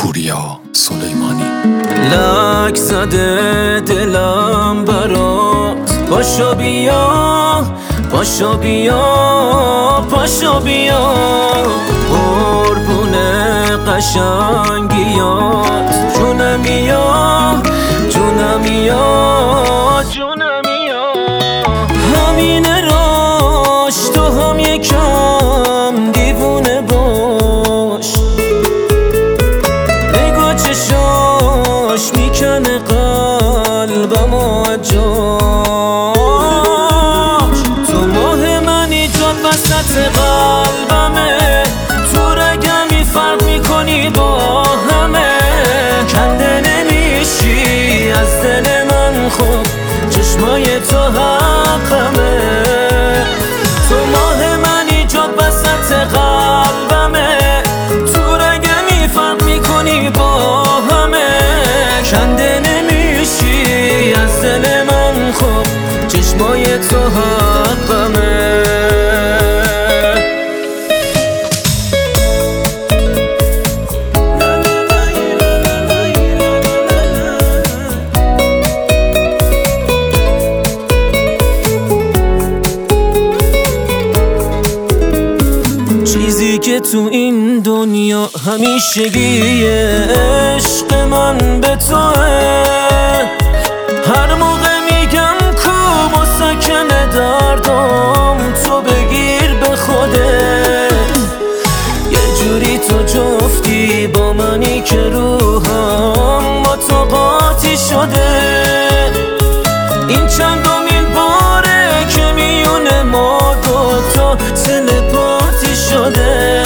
پوریا سلیمانی. لک زده دلم برات، پاشو بیا پاشو بیا پاشو بیا، قربون قشنگیات، جونمیا جونمیا جونمیا. همین راش تو هم یکم دیوونه باش، نگاه چشاش میکنه قلبم از جاش. تو ماه من ایجاد وسط قلبمه، تو رگمی فرق میکنی با همه، کنده نمیشی از دل من، خب چشمای تو حقمه. تو ماه من ایجاد وسط قلبمه، تو رگمی فرق میکنی با همه، کنده نمیشی از دل من، خب چشمای تو حقمه. چیزی که تو این دنیا همیشگیه، عشق من به توه. هر موقع میگم کو با سکن دردم، تو بگیر به خودت. یه جوری تو جفتی با منی که روحم با تو قاطی شده. این چندمین باره که میونه ما دوتا تلپاتی شده،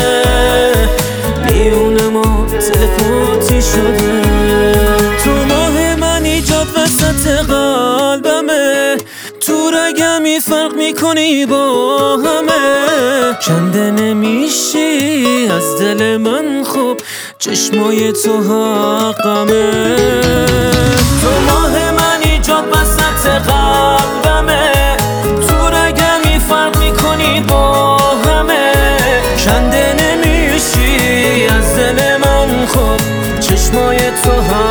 میونه ما تلپاتی شده. تو ماه من ایجاد وسط قلبمه، تو رگمی فرق میکنی با همه، کنده نمیشی از دل من، خب چشمای تو حقمه. تو ماه من ایجاد وسط قلبمه، تو رگمی فرق میکنی با همه، کنده نمیشی از دل من، خب چشمای تو